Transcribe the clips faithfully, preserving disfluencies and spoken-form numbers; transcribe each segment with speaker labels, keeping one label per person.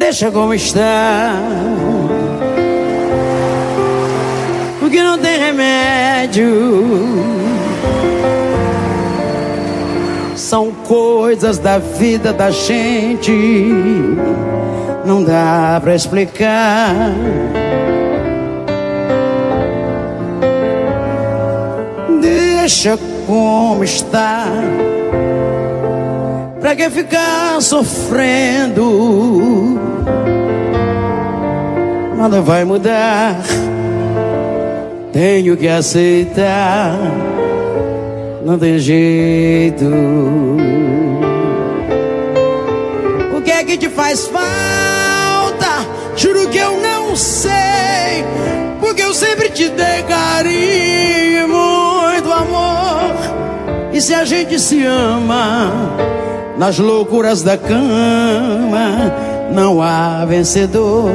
Speaker 1: Deixa como está, porque não tem remédio. São coisas da vida da gente, não dá pra explicar. Deixa como está, pra que ficar sofrendo? Nada vai mudar, tenho que aceitar, não tem jeito. O que é que te faz falta? Juro que eu não sei, porque eu sempre te dei carinho, muito amor. E se a gente se ama, nas loucuras da cama não há vencedor.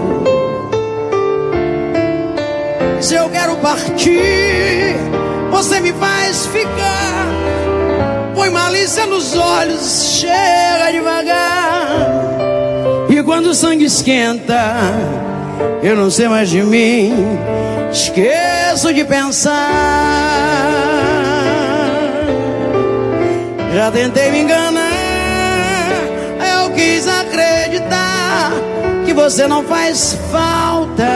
Speaker 1: Se eu quero partir, você me faz ficar. Põe malícia nos olhos, chega devagar. E quando o sangue esquenta, eu não sei mais de mim, esqueço de pensar. Já tentei me enganar, eu quis acreditar que você não faz falta.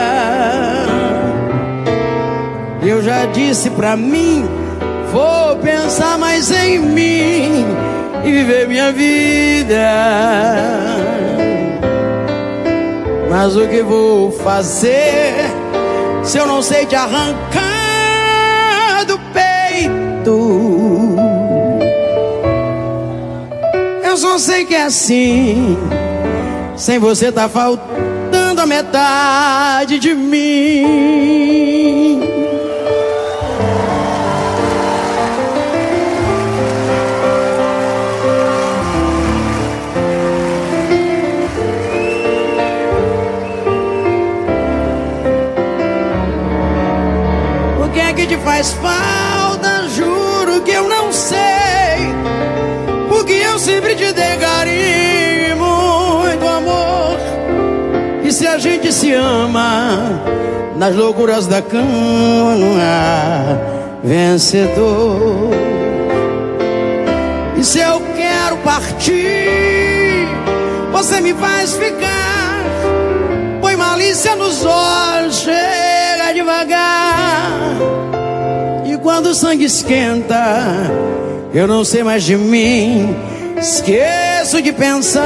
Speaker 1: Eu já disse pra mim, vou pensar mais em mim e viver minha vida. Mas o que vou fazer se eu não sei te arrancar do peito? Eu só sei que é assim, sem você tá faltando a metade de mim. O que é que te faz falta? Juro que eu não sei, porque eu sempre te dei carinho, muito amor. E se a gente se ama, nas loucuras da cama não há vencedor. E se eu quero partir, você me faz ficar. Põe malícia nos olhos, chega devagar. E quando o sangue esquenta, eu não sei mais de mim, esqueço de pensar.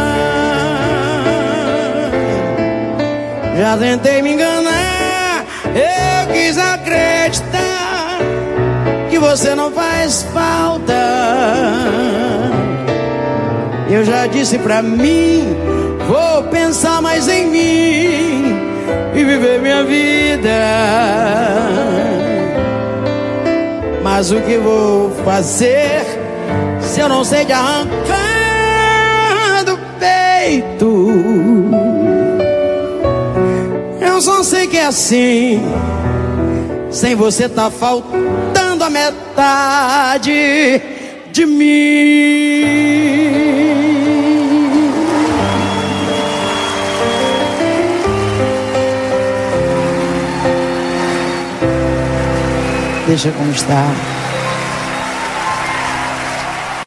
Speaker 1: Já tentei me enganar, eu quis acreditar que você não faz falta. Eu já disse pra mim, vou pensar mais em mim e viver minha vida. Mas o que vou fazer se eu não sei de arrancar do peito? Eu só sei que é assim, sem você tá faltando a metade de mim. Deixa como está.